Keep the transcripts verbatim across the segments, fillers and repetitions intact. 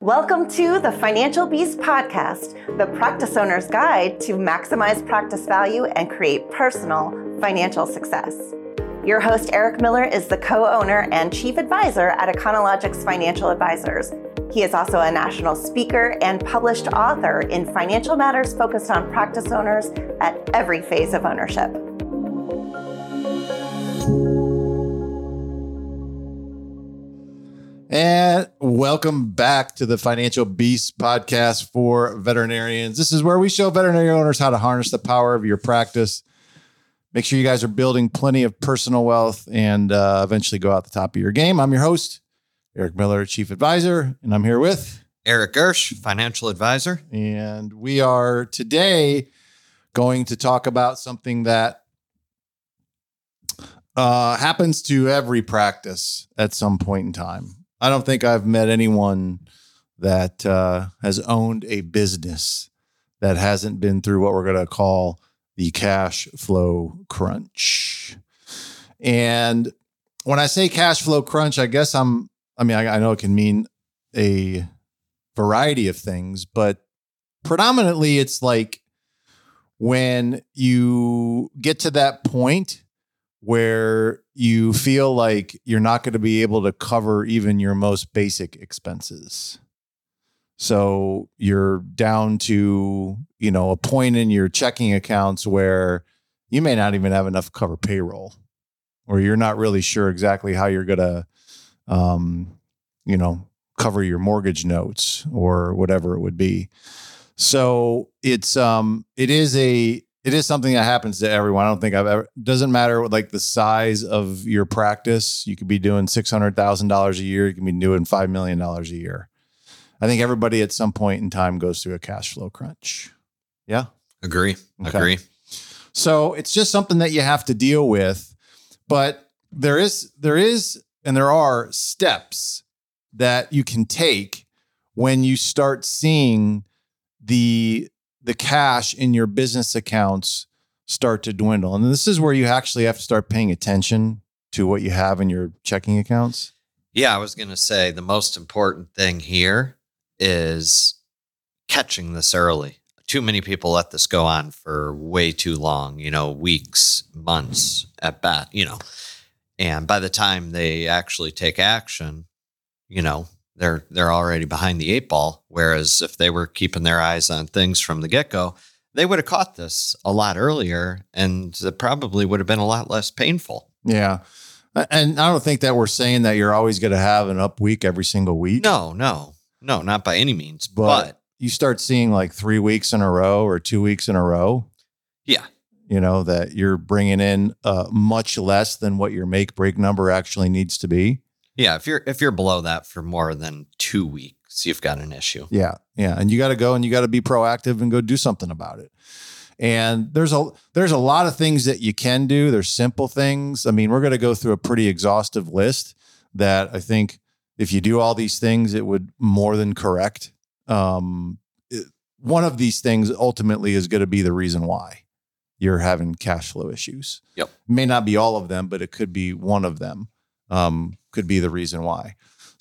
Welcome to the Financial Beast Podcast, the practice owner's guide to maximize practice value and create personal financial success. Your host, Eric Miller, is the co-owner and chief advisor at Econologics Financial Advisors. He is also a national speaker and published author in financial matters focused on practice owners at every phase of ownership. And welcome back to the Financial Beast Podcast for veterinarians. This is where we show veterinary owners how to harness the power of your practice. Make sure you guys are building plenty of personal wealth and uh, eventually go out the top of your game. I'm your host, Eric Miller, Chief Advisor, and I'm here with Eric Gersh, Financial Advisor. And we are today going to talk about something that uh, happens to every practice at some point in time. I don't think I've met anyone that uh, has owned a business that hasn't been through what we're going to call the cash flow crunch. And when I say cash flow crunch, I guess I'm, I mean, I, I know it can mean a variety of things, but predominantly it's like when you get to that point where you feel like you're not going to be able to cover even your most basic expenses. So you're down to, you know, a point in your checking accounts where you may not even have enough to cover payroll, or you're not really sure exactly how you're going to, um, you know, cover your mortgage notes or whatever it would be. So it's, um, it is a, It is something that happens to everyone. I don't think I've ever, doesn't matter what, like the size of your practice. You could be doing six hundred thousand dollars a year. You can be doing five million dollars a year. I think everybody at some point in time goes through a cash flow crunch. Yeah. Agree. Okay. Agree. So it's just something that you have to deal with, but there is, there is, and there are steps that you can take when you start seeing the the cash in your business accounts start to dwindle. And this is where you actually have to start paying attention to what you have in your checking accounts. Yeah, I was going to say the most important thing here is catching this early. Too many people let this go on for way too long, you know, weeks, months at best, you know, and by the time they actually take action, you know, they're they're already behind the eight ball. Whereas if they were keeping their eyes on things from the get-go, they would have caught this a lot earlier, and it probably would have been a lot less painful. Yeah. And I don't think that we're saying that you're always going to have an up week every single week. No, no, no, not by any means. But, but you start seeing like three weeks in a row or two weeks in a row. Yeah. You know, that you're bringing in uh, much less than what your make break number actually needs to be. Yeah, if you're if you're below that for more than two weeks, you've got an issue. Yeah, yeah, and you got to go and you got to be proactive and go do something about it. And there's a there's a lot of things that you can do. There's simple things. I mean, we're going to go through a pretty exhaustive list that I think if you do all these things, it would more than correct. Um, it, one of these things ultimately is going to be the reason why you're having cash flow issues. Yep, it may not be all of them, but it could be one of them. Um, could be the reason why.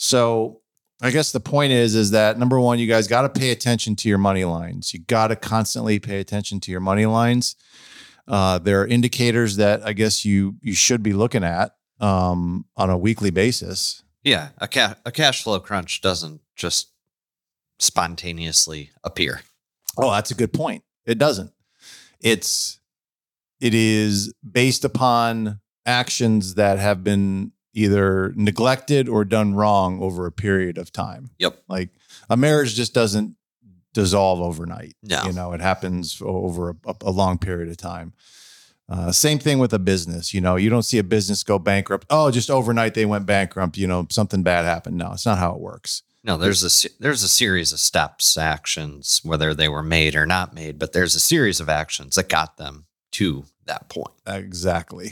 So I guess the point is, is that number one, you guys got to pay attention to your money lines. You got to constantly pay attention to your money lines. Uh, there are indicators that I guess you, you should be looking at, um, on a weekly basis. Yeah. A, ca- a cash flow crunch doesn't just spontaneously appear. Oh, that's a good point. It doesn't. It's, it is based upon actions that have been either neglected or done wrong over a period of time. Yep. Like a marriage just doesn't dissolve overnight. No. You know, it happens over a, a long period of time. Uh, same thing with a business. You know, you don't see a business go bankrupt. Oh, just overnight they went bankrupt. You know, something bad happened. No, it's not how it works. No, there's a there's a series of steps, actions, whether they were made or not made, but there's a series of actions that got them to that point. Exactly.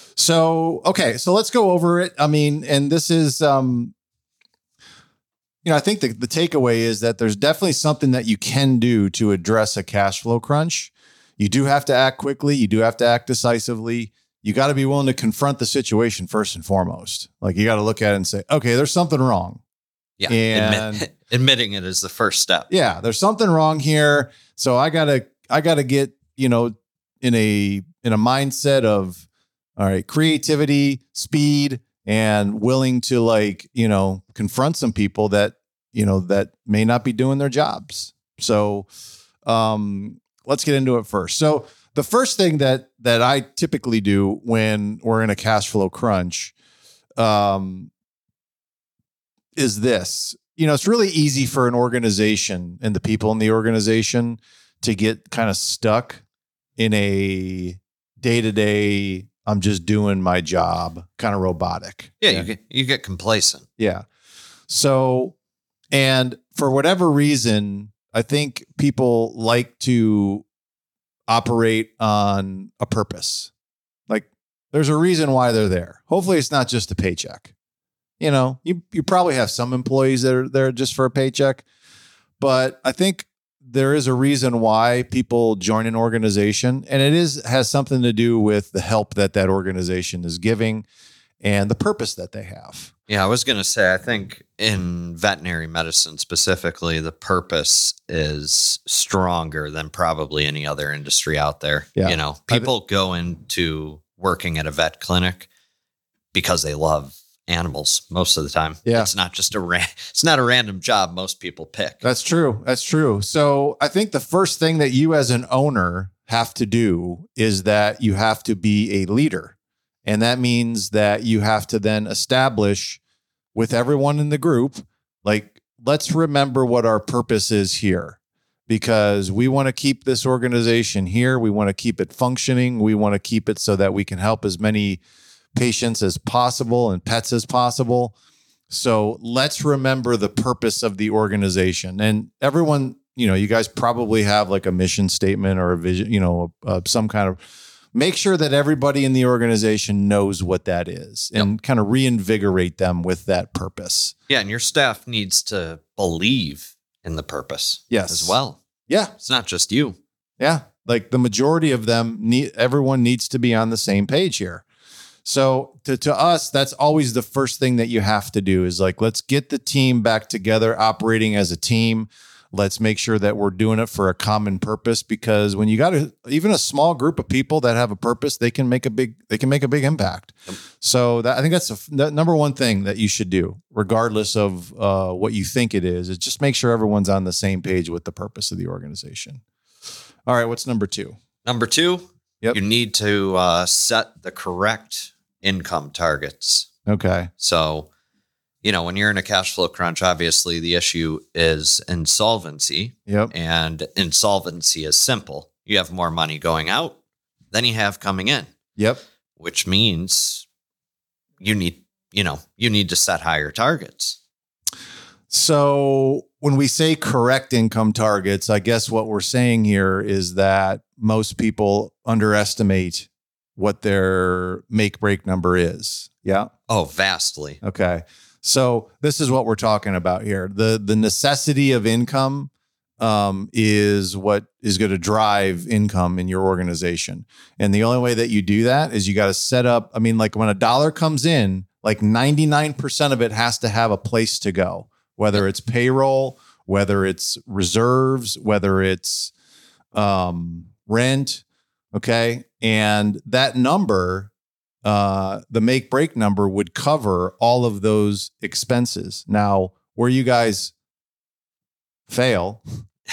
So, okay, so let's go over it. I mean, and this is, um, you know, I think the, the takeaway is that there's definitely something that you can do to address a cash flow crunch. You do have to act quickly. You do have to act decisively. You got to be willing to confront the situation first and foremost. Like you got to look at it and say, okay, there's something wrong. Yeah. And admit, Admitting it is the first step. Yeah, there's something wrong here. So I gotta, I gotta get, you know, in a in a mindset of, all right, creativity, speed, and willing to, like, you know, confront some people that, you know, that may not be doing their jobs. So um, let's get into it first. So the first thing that that I typically do when we're in a cash flow crunch um, is this. You know, it's really easy for an organization and the people in the organization to get kind of stuck in a day-to-day, I'm just doing my job, kind of robotic. Yeah, yeah. You get you get complacent. Yeah. So, and for whatever reason, I think people like to operate on a purpose. Like, there's a reason why they're there. Hopefully it's not just a paycheck. You know, you you probably have some employees that are there just for a paycheck, but I think there is a reason why people join an organization, and it is has something to do with the help that that organization is giving and the purpose that they have. Yeah, I was going to say, I think in veterinary medicine specifically, the purpose is stronger than probably any other industry out there. Yeah. You know, people th- go into working at a vet clinic because they love animals most of the time. Yeah. It's not just a ra- it's not a random job most people pick. That's true. That's true. So I think the first thing that you as an owner have to do is that you have to be a leader. And that means that you have to then establish with everyone in the group, like, let's remember what our purpose is here, because we want to keep this organization here. We want to keep it functioning. We want to keep it so that we can help as many patients as possible and pets as possible. So let's remember the purpose of the organization. And everyone, you know, you guys probably have like a mission statement or a vision, you know, uh, some kind of, make sure that everybody in the organization knows what that is and yep. kind of reinvigorate them with that purpose. Yeah. And your staff needs to believe in the purpose yes. as well. Yeah. It's not just you. Yeah. Like the majority of them need, everyone needs to be on the same page here. So to, to us, that's always the first thing that you have to do is like, let's get the team back together, operating as a team. Let's make sure that we're doing it for a common purpose, because when you got a, even a small group of people that have a purpose, they can make a big, they can make a big impact. Yep. So that, I think that's the that number one thing that you should do, regardless of uh, what you think it is, is just make sure everyone's on the same page with the purpose of the organization. All right. What's number two? Number two, yep. you need to uh, set the correct income targets. Okay. So, you know, when you're in a cash flow crunch, obviously the issue is insolvency. Yep. And insolvency is simple. You have more money going out than you have coming in. Yep. Which means you need, you know, you need to set higher targets. So when we say correct income targets, I guess what we're saying here is that most people underestimate what their make break number is. Yeah. Oh, vastly. Okay. So this is what we're talking about here. The the necessity of income um, is what is going to drive income in your organization. And the only way that you do that is you got to set up, I mean, like when a dollar comes in, like ninety-nine percent of it has to have a place to go, whether it's payroll, whether it's reserves, whether it's um, rent. Okay. And that number, uh, the make break number would cover all of those expenses. Now, where you guys fail,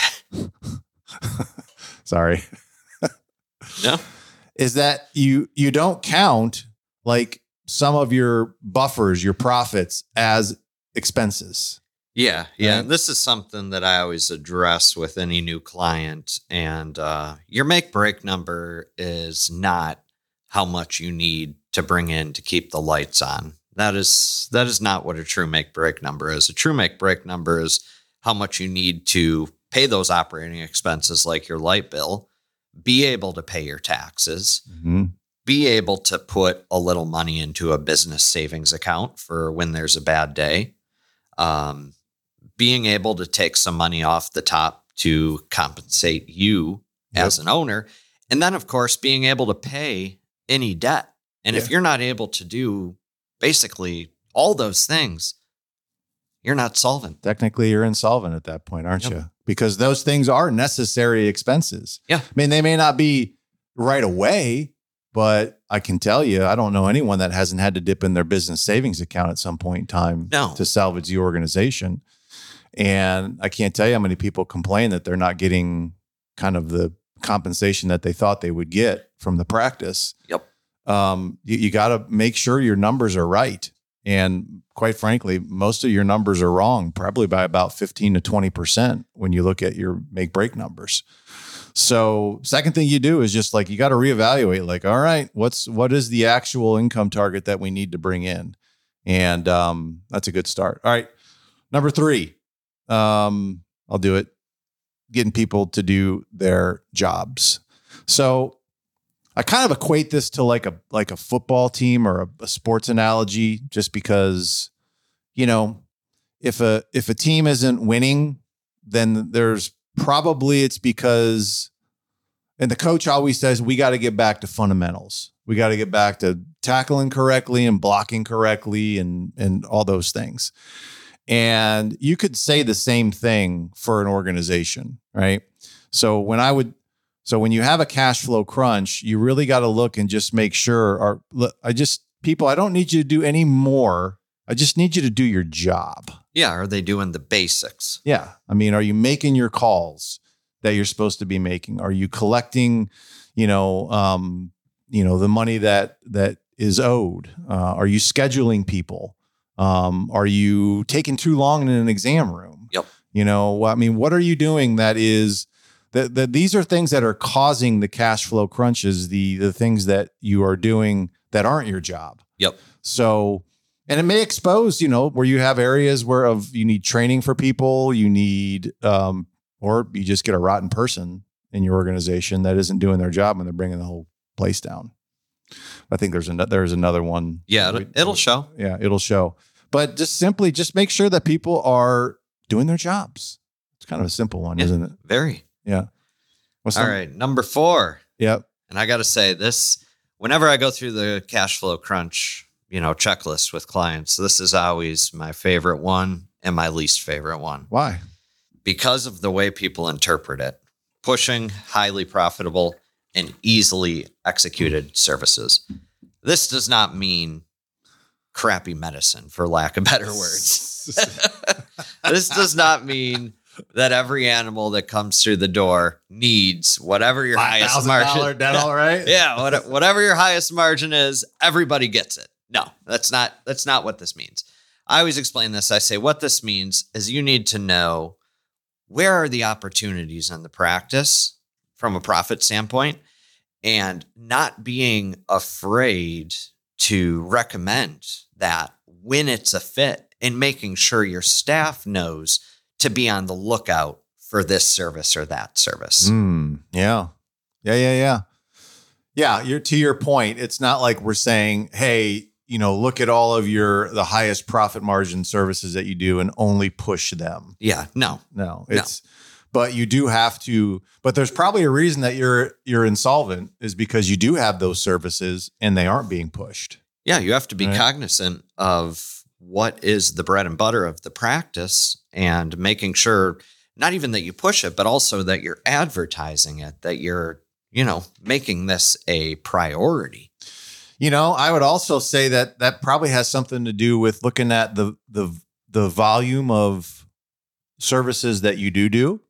sorry, no, is that you, you don't count like some of your buffers, your profits as expenses. Yeah. Yeah. Right? This is something that I always address with any new client. And uh, your make break number is not how much you need to bring in to keep the lights on. That is, that is not what a true make break number is. A true make break number is how much you need to pay those operating expenses, like your light bill, be able to pay your taxes, mm-hmm. be able to put a little money into a business savings account for when there's a bad day. Um, being able to take some money off the top to compensate you yep. as an owner. And then, of course, being able to pay any debt. And yeah. if you're not able to do basically all those things, you're not solvent. Technically, you're insolvent at that point, aren't Yep. you? Because those things are necessary expenses. Yeah. I mean, they may not be right away, but I can tell you, I don't know anyone that hasn't had to dip in their business savings account at some point in time No. to salvage the organization. And I can't tell you how many people complain that they're not getting kind of the compensation that they thought they would get from the practice. Yep. Um, you, you got to make sure your numbers are right. And quite frankly, most of your numbers are wrong, probably by about fifteen to twenty percent when you look at your make break numbers. So second thing you do is just like, you got to reevaluate, like, all right, what's, what is the actual income target that we need to bring in? And um, that's a good start. All right. Number three, um, I'll do it. Getting people to do their jobs. So I kind of equate this to like a, like a football team or a, a sports analogy, just because, you know, if a, if a team isn't winning, then there's probably it's because, and the coach always says, we got to get back to fundamentals. We got to get back to tackling correctly and blocking correctly and, and all those things. And you could say the same thing for an organization, right? So when I would, so when you have a cash flow crunch, you really got to look and just make sure, or look, I just, people, I don't need you to do any more. I just need you to do your job. Yeah. Are they doing the basics? Yeah. I mean, are you making your calls that you're supposed to be making? Are you collecting, you know, um, you know, the money that, that is owed? Uh, are you scheduling people? Um, are you taking too long in an exam room? Yep. You know, I mean, what are you doing that is that, that these are things that are causing the cash flow crunches, the, the things that you are doing that aren't your job. Yep. So, and it may expose, you know, where you have areas where of you need training for people, you need, um, or you just get a rotten person in your organization that isn't doing their job and they're bringing the whole place down. I think there's another, there's another one. Yeah. It'll, it'll show. Yeah, it'll show. But just simply just make sure that people are doing their jobs. It's kind of a simple one, Yeah, isn't it? Very. Yeah. What's All some- right. Number four. Yep. And I got to say this, whenever I go through the cash flow crunch, you know, checklist with clients, this is always my favorite one and my least favorite one. Why? Because of the way people interpret it. Pushing highly profitable and easily executed services. This does not mean crappy medicine, for lack of better words. This does not mean that every animal that comes through the door needs whatever your highest margin. dental, right? Yeah, what, whatever your highest margin is, everybody gets it. No, that's not that's not what this means. I always explain this. I say what this means is you need to know where are the opportunities in the practice from a profit standpoint, and not being afraid to recommend that when it's a fit, and making sure your staff knows to be on the lookout for this service or that service. Mm, yeah. Yeah. Yeah. Yeah. Yeah. You're to your point. It's not like we're saying, hey, you know, look at all of your, the highest profit margin services that you do and only push them. Yeah, no, No, it's, but you do have to, but there's probably a reason that you're, you're insolvent is because you do have those services and they aren't being pushed. yeah, you have to be Right. cognizant of what is the bread and butter of the practice and making sure not even that you push it, but also that you're advertising it, that you're, you know, making this a priority. You know, I would also say that that probably has something to do with looking at the the the volume of services that you do do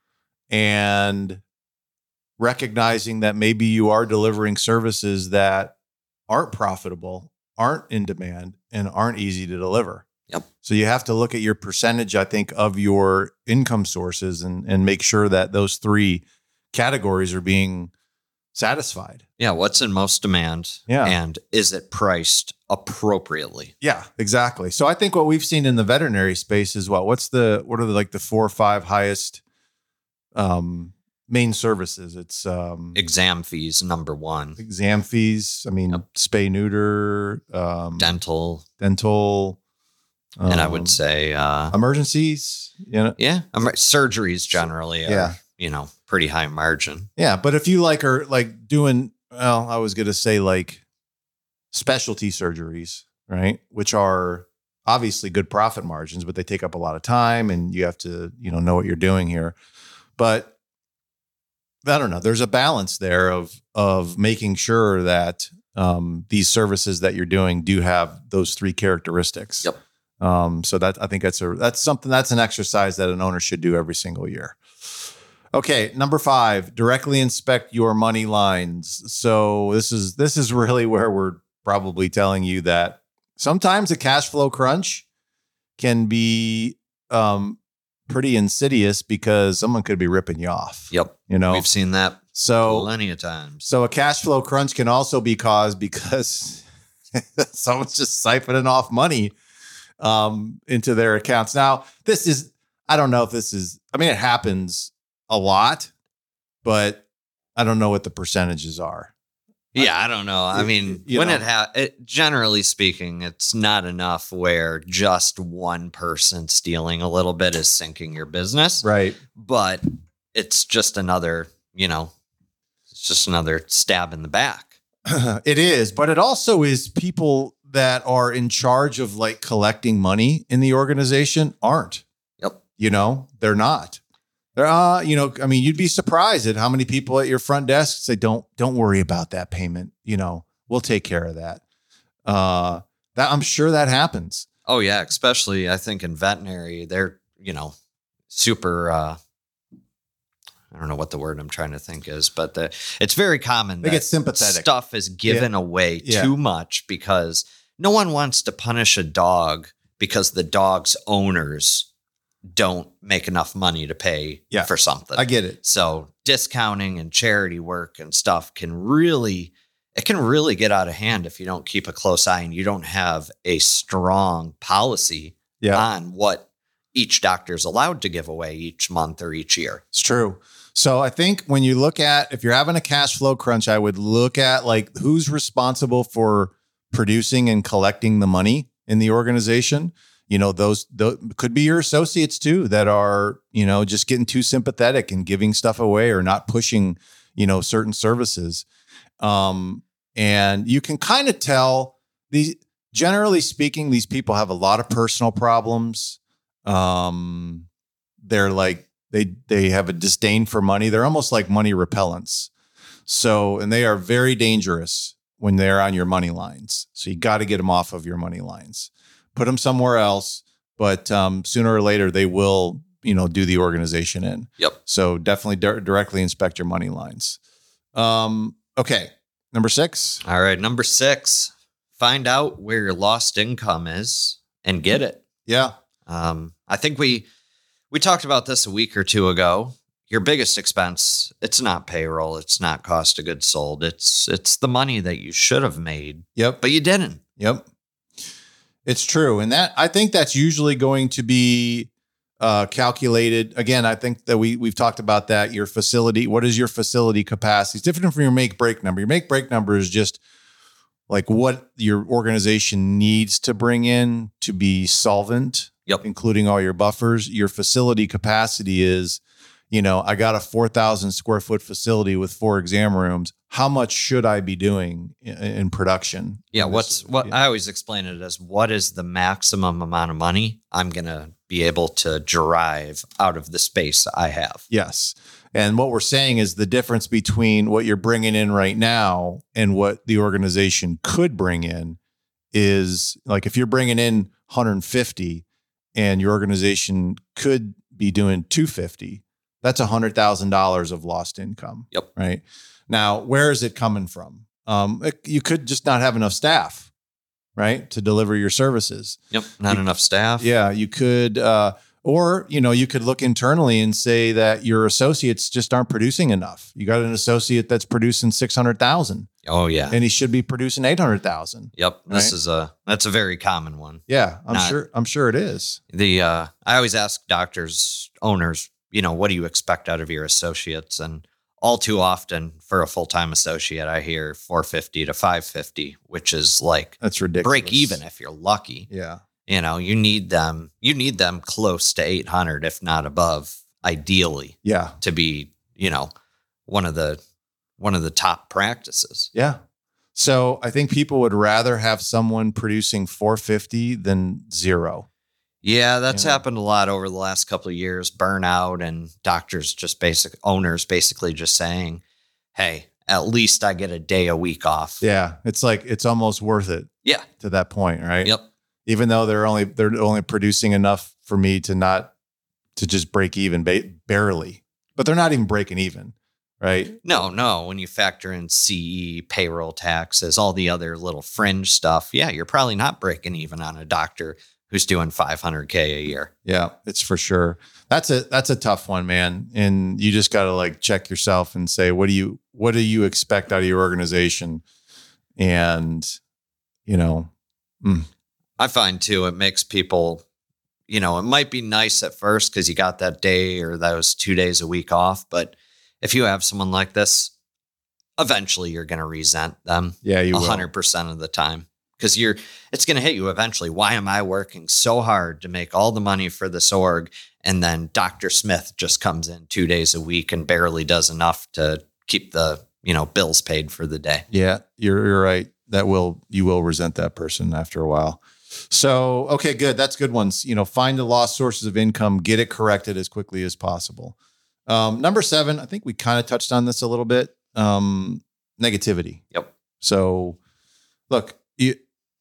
and recognizing that maybe you are delivering services that aren't profitable, aren't in demand, and aren't easy to deliver. Yep. So you have to look at your percentage, I think, of your income sources and and make sure that those three categories are being satisfied. Yeah, what's in most demand? Yeah. And is it priced appropriately? Yeah, exactly. So I think what we've seen in the veterinary space is what? What's the, what are the, like the four or five highest um, main services? It's um, Exam fees, number one. exam fees. I mean, Yep. spay, neuter, um, Dental. dental. and I um, would say, uh, emergencies, you know? yeah, um, surgeries generally are, Yeah. you know, pretty high margin. Yeah. But if you like are like doing, well, I was going to say like specialty surgeries, right? Which are obviously good profit margins, but they take up a lot of time, and you have to, you know, know what you're doing here. But I don't know. There's a balance there of of making sure that um, these services that you're doing do have those three characteristics. Yep. Um, so that I think that's a that's something that's an exercise that an owner should do every single year. Okay, number five, directly inspect your money lines. So this is this is really where we're probably telling you that sometimes a cash flow crunch can be um, pretty insidious because someone could be ripping you off. Yep. You know, we've seen that so plenty of times. So a cash flow crunch can also be caused because someone's just siphoning off money um, into their accounts. Now, this is, I don't know if this is, I mean, it happens a lot, but I don't know what the percentages are. Yeah, I don't know. I mean, you when know. it ha- it generally speaking, it's not enough where just one person stealing a little bit is sinking your business. Right. But it's just another, you know, it's just another stab in the back. It is, but it also is people that are in charge of like collecting money in the organization aren't. Yep. You know, they're not. They're, uh, you know, I mean, you'd be surprised at how many people at your front desk say, don't, don't worry about that payment. You know, we'll take care of that. Uh, that I'm sure that happens. Oh yeah. Especially I think in veterinary, they're, you know, super, uh, I don't know what the word I'm trying to think is, but the, it's very common They that get sympathetic. stuff is given Yeah. away Yeah. too much because no one wants to punish a dog because the dog's owners don't make enough money to pay Yeah. for something. I get it. So discounting and charity work and stuff can really, it can really get out of hand if you don't keep a close eye and you don't have a strong policy Yeah, on what each doctor is allowed to give away each month or each year. it's true. So I think when you look at, if you're having a cash flow crunch, I would look at like who's responsible for producing and collecting the money in the organization. You know, those, those could be your associates too, that are, you know, just getting too sympathetic and giving stuff away or not pushing, you know, certain services. Um, and you can kind of tell these, generally speaking, these people have a lot of personal problems. Um, they're like, they, they have a disdain for money. They're almost like money repellents. So, and they are very dangerous when they're on your money lines. So you got to get them off of your money lines. Put them somewhere else, but um, sooner or later they will, you know, do the organization in. Yep. So definitely di- directly inspect your money lines. Um, okay, number six. All right. Number six, find out where your lost income is and get it. Yeah, Um, I think we we talked about this a week or two ago. Your biggest expense, it's not payroll, it's not cost of goods sold. It's it's the money that you should have made, yep, but you didn't. yep. It's true, and that I think that's usually going to be uh, calculated. Again, I think that we we've talked about that. Your facility, what is your facility capacity? It's different from your make break number. Your make break number is just like what your organization needs to bring in to be solvent, Yep. including all your buffers. Your facility capacity is, you know, I got a four thousand square foot facility with four exam rooms. How much should I be doing in, in production? Yeah, In what's this- what yeah. I always explain it as what is the maximum amount of money I'm gonna be able to derive out of the space I have. Yes. And what we're saying is the difference between what you're bringing in right now and what the organization could bring in is like if you're bringing in one hundred fifty and your organization could be doing two hundred fifty, that's one hundred thousand dollars of lost income. Yep. Right. Now, where is it coming from? Um, it- you could just not have enough staff, right, to deliver your services. Yep, not You- enough staff. Yeah, you could, uh, or, you know, you could look internally and say that your associates just aren't producing enough. You got an associate that's producing six hundred thousand Oh yeah. and he should be producing eight hundred thousand. Yep. This Right. is a that's a very common one. Yeah, I'm Not- sure. I'm sure it is. The uh I always ask doctors, owners, you know, what do you expect out of your associates? And all too often for a full-time associate, I hear four fifty to five fifty, which is like That's ridiculous. break even if you're lucky. Yeah. You know, you need them, you need them close to eight hundred, if not above, ideally, Yeah. to be, you know, one of the one of the top practices. Yeah. So I think people would rather have someone producing four fifty than zero. Yeah, that's Yeah. happened a lot over the last couple of years. Burnout and doctors just basic owners basically just saying, hey, at least I get a day a week off. Yeah. It's like, it's almost worth it Yeah. to that point, right? Yep. Even though they're only, they're only producing enough for me to not, to just break even ba- barely, but they're not even breaking even. Right. No, no. When you factor in C E, payroll taxes, all the other little fringe stuff, yeah, you're probably not breaking even on a doctor who's doing five hundred K a year. Yeah, it's for sure. That's a that's a tough one, man. And you just got to like check yourself and say, what do you what do you expect out of your organization? And you know, mm. I find too, it makes people, you know, it might be nice at first because you got that day or those two days a week off, but if you have someone like this, eventually you're going to resent them. Yeah, you one will. hundred percent of the time because you're, it's going to hit you eventually. Why am I working so hard to make all the money for this org? And then Doctor Smith just comes in two days a week and barely does enough to keep the, you know, bills paid for the day. Yeah, you're, you're right. That will, you will resent that person after a while. So, okay, good. That's good ones. You know, find the lost sources of income, get it corrected as quickly as possible. Um, number seven, I think we kind of touched on this a little bit. Um, negativity. Yep. So look, you,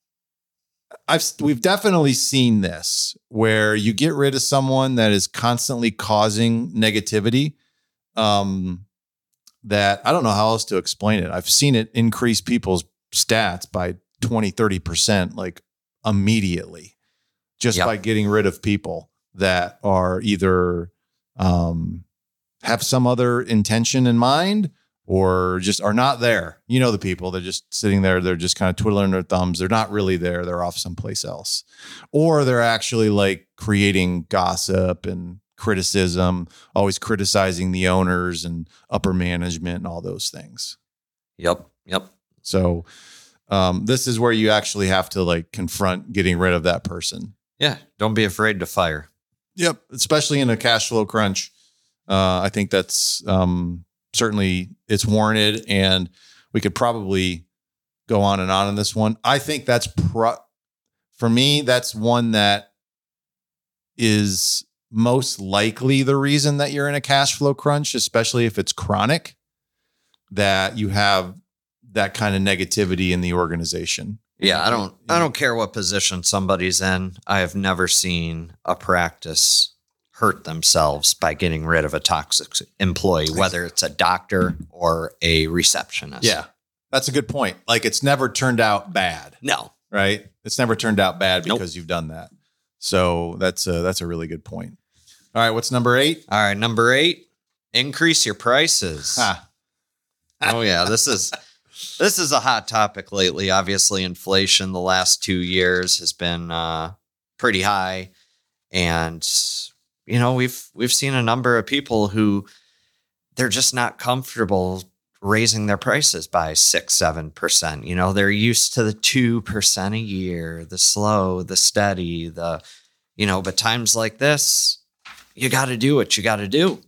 I've, we've definitely seen this where you get rid of someone that is constantly causing negativity. Um, that I don't know how else to explain it. I've seen it increase people's stats by twenty, thirty percent, like immediately, just Yep. by getting rid of people that are either, um, have some other intention in mind or just are not there. You know, the people, they're just sitting there. They're just kind of twiddling their thumbs. They're not really there. They're off someplace else, or they're actually like creating gossip and criticism, always criticizing the owners and upper management and all those things. Yep. Yep. So um, this is where you actually have to like confront getting rid of that person. Yeah. Don't be afraid to fire. Yep. Especially in a cash flow crunch. Uh, I think that's um, certainly it's warranted, and we could probably go on and on in this one. I think that's pro- for me, that's one that is most likely the reason that you're in a cash flow crunch, especially if it's chronic, that you have that kind of negativity in the organization. Yeah, I don't I don't care what position somebody's in. I have never seen a practice hurt themselves by getting rid of a toxic employee, whether it's a doctor or a receptionist. Yeah, that's a good point. Like it's never turned out bad, No. right? It's never turned out bad Nope. because you've done that. So that's a, that's a really good point. All right, what's number eight? All right, number eight, increase your prices. Ah, Oh yeah, this is this is a hot topic lately. Obviously, inflation the last two years has been uh, pretty high, and you know we've we've seen a number of people who they're just not comfortable raising their prices by six, seven percent. You know, they're used to the two percent a year, the slow, the steady, the you know. But times like this, you got to do what you got to do.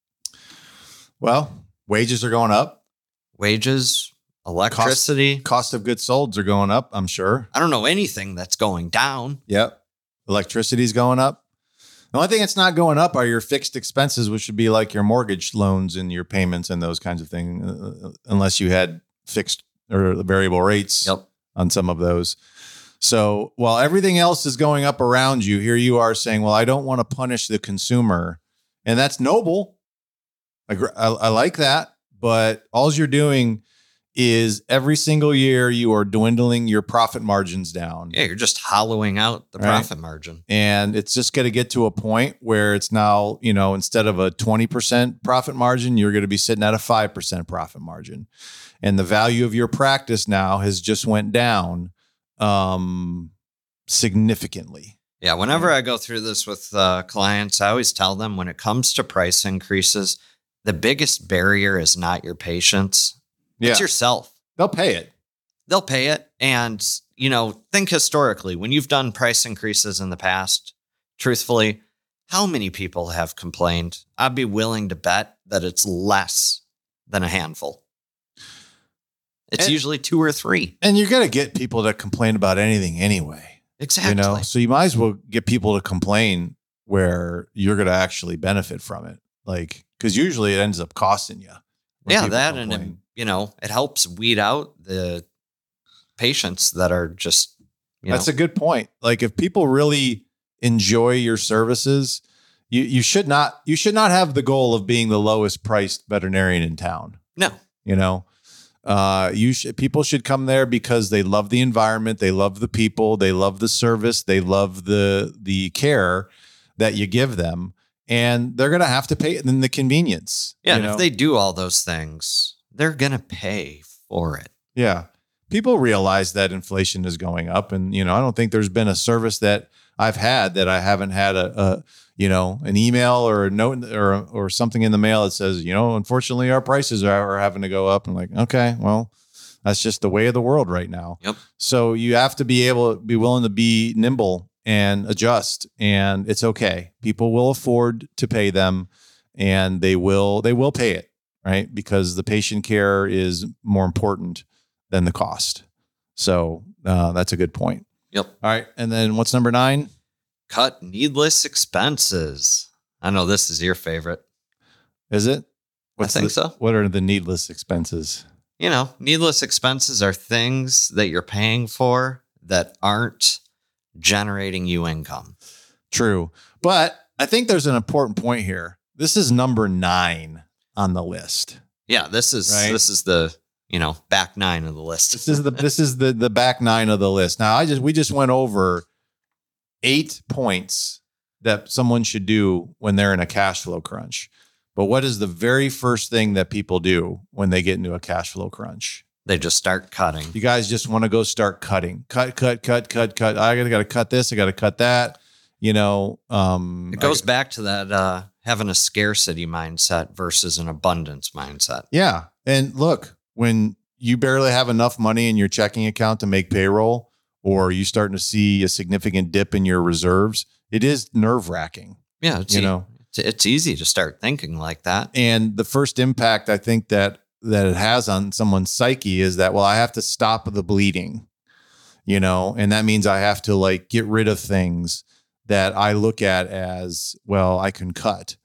well, wages are going up. Wages, electricity. Cost of goods sold are going up, I'm sure. I don't know anything that's going down. Yep. Electricity's going up. The only thing that's not going up are your fixed expenses, which would be like your mortgage loans and your payments and those kinds of things, uh, unless you had fixed or variable rates Yep. on some of those. So while everything else is going up around you, here you are saying, well, I don't want to punish the consumer. And that's noble. I, gr- I, I like that. But all you're doing is every single year you are dwindling your profit margins down. Yeah, you're just hollowing out the Right. profit margin. And it's just going to get to a point where it's now, you know, instead of a twenty percent profit margin, you're going to be sitting at a five percent profit margin. And the value of your practice now has just went down um, significantly. Yeah, whenever I go through this with uh, clients, I always tell them when it comes to price increases, the biggest barrier is not your patients. Yeah. It's yourself. They'll pay it. They'll pay it. And, you know, think historically, when you've done price increases in the past, truthfully, how many people have complained? I'd be willing to bet that it's less than a handful. It's and, usually two or three. And you're going to get people to complain about anything anyway. Exactly. You know, so you might as well get people to complain where you're going to actually benefit from it. Like, because usually it ends up costing you. Yeah, that complain. and, you know, it helps weed out the patients that are just, you That's know. a good point. Like, if people really enjoy your services, you you should not you should not have the goal of being the lowest priced veterinarian in town. No. You know, uh, you should people should come there because they love the environment, they love the people, they love the service, they love the the care that you give them, and they're gonna have to pay it in the convenience. Yeah, and know? if they do all those things, they're gonna pay for it. Yeah. People realize that inflation is going up, and, you know, I don't think there's been a service that I've had that I haven't had a, a you know, an email or a note or, or something in the mail that says, you know, unfortunately our prices are, are having to go up. And like, okay, well, that's just the way of the world right now. Yep. So you have to be able to be willing to be nimble and adjust, and it's okay. People will afford to pay them, and they will, they will pay it, right? Because the patient care is more important than the cost. So uh, that's a good point. Yep. All right. And then what's number nine? Cut needless expenses. I know this is your favorite. Is it? What's I think the, so. What are the needless expenses? You know, needless expenses are things that you're paying for that aren't generating you income. True. But I think there's an important point here. This is number nine on the list. Yeah, this is Right? this is the, you know, back nine of the list. This is the this is the the back nine of the list. Now, I just we just went over eight points that someone should do when they're in a cash flow crunch. But what is the very first thing that people do when they get into a cash flow crunch? They just start cutting. You guys just want to go start cutting. Cut, cut, cut, cut, cut. I gotta gotta cut this, I gotta cut that. You know, um It goes I, back to that uh having a scarcity mindset versus an abundance mindset. Yeah. And look, when you barely have enough money in your checking account to make payroll, or you starting to see a significant dip in your reserves, it is nerve-wracking. Yeah, it's You e- know, it's, it's easy to start thinking like that. and the first impact I think that that it has on someone's psyche is that, well, I have to stop the bleeding, you know, and that means I have to like get rid of things that I look at as, well, I can cut.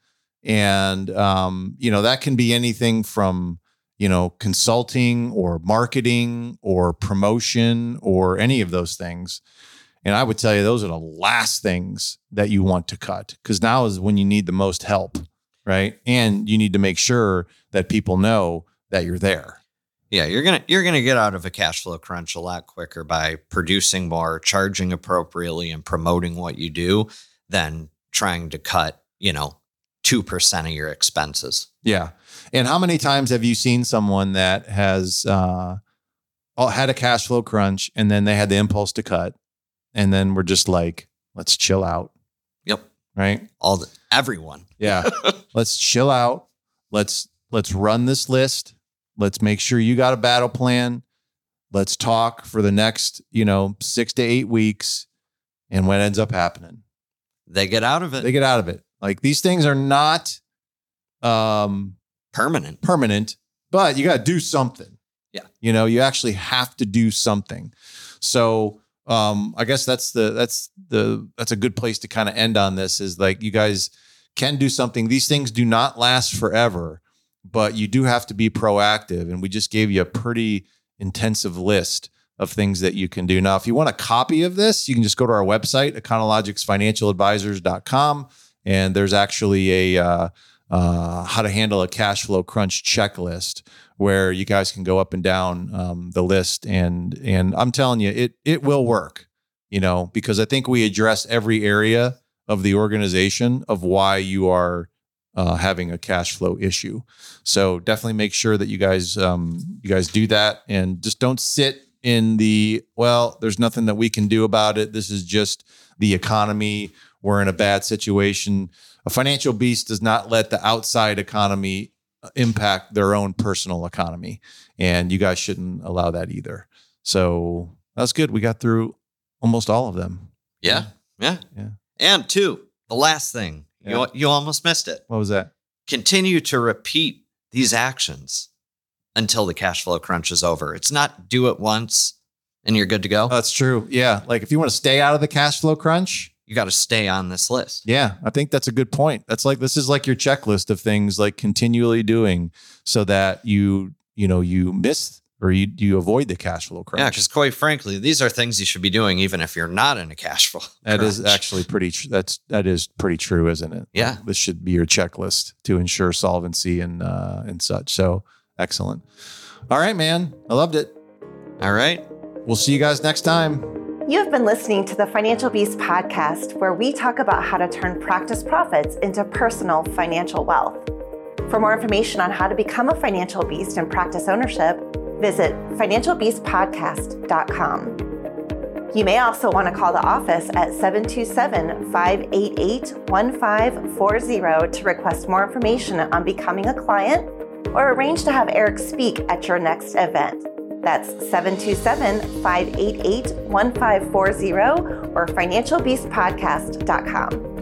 And, um, you know, that can be anything from, you know, consulting or marketing or promotion or any of those things. And I would tell you, those are the last things that you want to cut, because now is when you need the most help, right? And you need to make sure that people know that you're there. Yeah, you're gonna you're gonna get out of a cash flow crunch a lot quicker by producing more, charging appropriately, and promoting what you do than trying to cut, you know, two percent of your expenses. Yeah. And how many times have you seen someone that has uh, had a cash flow crunch and then they had the impulse to cut, and then we're just like, let's chill out. Yep. Right. All the, everyone. Yeah. Let's chill out. Let's, let's run this list. Let's make sure you got a battle plan. Let's talk for the next, you know, six to eight weeks. And what ends up happening? They get out of it. They get out of it. Like, these things are not um, permanent. permanent, but you got to do something. Yeah. You know, you actually have to do something. So um, I guess that's the, that's the, that's a good place to kind of end on this, is like, you guys can do something. These things do not last forever, but you do have to be proactive. And we just gave you a pretty intensive list of things that you can do. Now, if you want a copy of this, you can just go to our website, econologics financial advisors dot com. And there's actually a uh, uh, how to handle a cash flow crunch checklist where you guys can go up and down um, the list. And and I'm telling you, it it will work, you know, because I think we address every area of the organization of why you are uh, having a cash flow issue. So definitely make sure that you guys um, you guys do that, and just don't sit in the, well, there's nothing that we can do about it. This is just the economy. We're in a bad situation. A financial beast does not let the outside economy impact their own personal economy. And you guys shouldn't allow that either. So that's good. We got through almost all of them. Yeah. Yeah. Yeah. And two, the last thing, Yeah. you, you almost missed it. What was that? Continue to repeat these actions until the cash flow crunch is over. It's not do it once and you're good to go. That's true. Yeah. Like if you want to stay out of the cash flow crunch, you got to stay on this list. Yeah, I think that's a good point. That's like, this is like your checklist of things like continually doing so that you, you know, you miss or you, you avoid the cash flow crunch. Yeah, because quite frankly, these are things you should be doing even if you're not in a cash flow That crunch. is actually pretty, tr- that's, that is pretty true, isn't it? Yeah. This should be your checklist to ensure solvency and, uh, and such. So excellent. All right, man. I loved it. All right. We'll see you guys next time. You have been listening to the Financial Beast podcast, where we talk about how to turn practice profits into personal financial wealth. For more information on how to become a financial beast and practice ownership, visit financial beast podcast dot com. You may also want to call the office at seven two seven, five eight eight, one five four zero to request more information on becoming a client or arrange to have Eric speak at your next event. That's seven two seven, five eight eight, one five four zero or financial beast podcast dot com.